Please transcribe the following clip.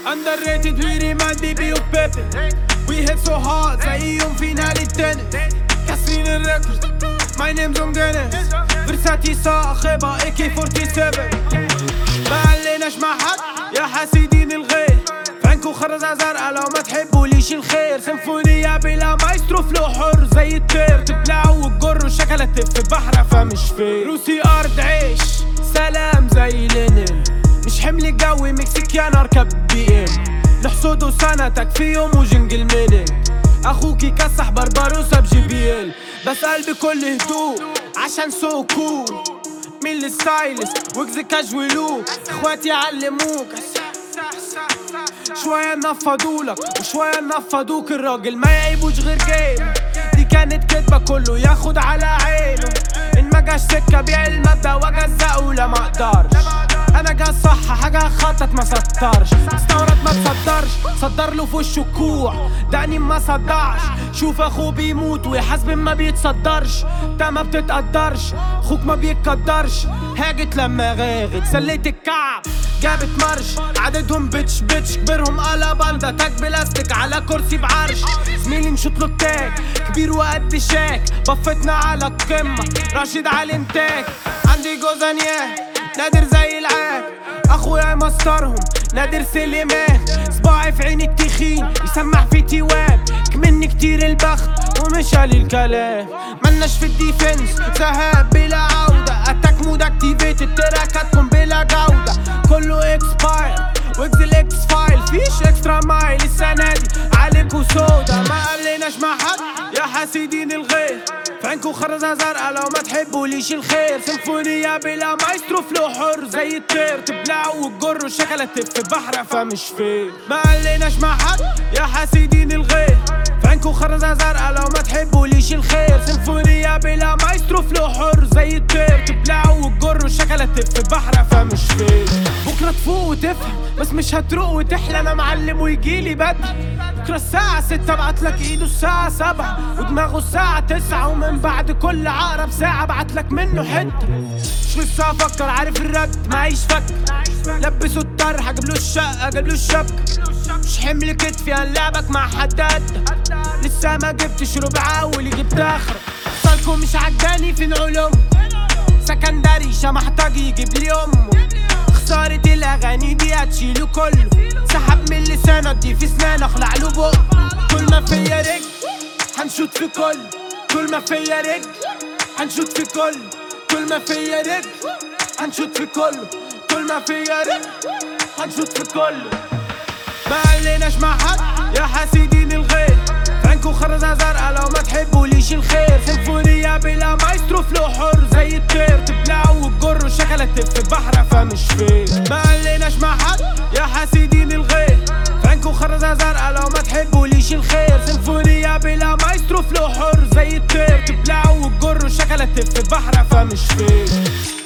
Underrated we remind DB of Pepe. We hit so hard زيهم في نهاية التنس. كاسرين الريكورد My name's on Guinness. فرساتي صاخبة AK-47. ما عليناش مع حد يا حاسدين الغير. فعنكو خرزة زرقا لو ما تحبوليش الخير. سيمفونية بلا مايسترو فلو حر زي الطير. تبلعوا وتجروا شكلة في البحر فمش فير. روسي أرض عيش سلام زي لينين. مش حمل جوي مكسيكيان اركب BM. نحصدوا سنتك في يوم وجنجل منك. اخوكي كسح بربروسة بJBL. بس قلبي كل هدوء عشان سو كول. مين الستايلست وجز كاجولو. اخواتي علموك شوية نفضولك وشوية نفضوك. الراجل ما يعيبوش غير جيم. دي كانت كدبة كله ياخد على عينه. ان ما جاش سكة بيع المادة واجزقه لا ما اقدرش. انا جا صح حاجة خطط ما سطرش. استورد ما تصدرش صدر له في وشه كوع. دقني ما صدعش شوف اخوه بيموت ويحاسب ما بيتصدرش. ده ما بتتقدرش اخوك ما بيتقدرش. هاجت لما غاغت سليت الكعب جابت مرش. عددهم بتش كبيرهم قلباندا. تاج بلاستيك على كرسي بعرش. زميلي نشوط له التاج كبير وقد شاك. بفتنا على القمة راشد على الانتاج. عندي جوزانياه نادر زي العاد. اخويا مسترهم نادر سليمان. صباعي في عين التخين يسمع في تيواب. كمني كتير البخت ومش علي الكلام. ملناش في الديفنس ذهاب بلا عودة. اتاك مود اكتيفيتد تراكاتكم بلا جودة. كله اكسباير ويجز الاكس فايل. فيش اكسترا مايل السنة دي عليكو سودا. ما قلناش مع حد يا حاسدين الغير. فعنكو خرزة زرقا لو ما تحبوليش الخير. سيمفونية بلا مايسترو فلو حر زي الطير. تبلعوا وتجروا شكلة في البحر فمش فير. ما قلناش مع حد يا حاسدين الغير. فعنكو خرزة زرقا لو ما تحبوليش الخير. سيمفونية بلا مايسترو فلو حر زي الطير. تبلعوا وتجروا شكلة في البحر فمش فير. بكرة تفوق وتفهم بس مش هتروق وتحلى. انا معلم ويجيلي بدري. بكرة الساعة 6 بعتلك ايده الساعة 7 ودماغه الساعة 9. ومن بعد كل عقرب ساعة بعتلك منه حتة. مش لسه افكر عارف الرد معيش فك. لبسوا الطرحة جابلو الشقة جابلو الشبكة. مش حمل كتفي هنلعبك مع حد قدك. لسه ما جبتش ربع اول جبت اخرك. صالكو مش عجباني في العلوم. سكندري محتاج يجيب لي امه. خسارة الاغاني دي هتشيله كله. سحب من لسانه دي في سنان اخلع له بق. كل ما فيا رجل هنشوت في كل. كل ما فيا رجل هنشوت في كل. كل ما فيا رجل هنشوت في كل. كل ما فيا رجل هنشوت في كل. ما قلناش مع حد يا حاسدين الغير. فعنكو خرزة زرقا لو ما تحبوليش الخير. سيمفونية بلا مايسترو فلو حر زي الطير. تبلعوا وتجروا شكلة في البحر فمش فير. ما قلناش مع حد يا حاسدين الغير. فعنكو خرزة زرقا لو ما تحبوليش الخير. سيمفونية بلا مايسترو فلو حر زي الطير. تبلعوا وتجروا شكلة في البحر فمش فير.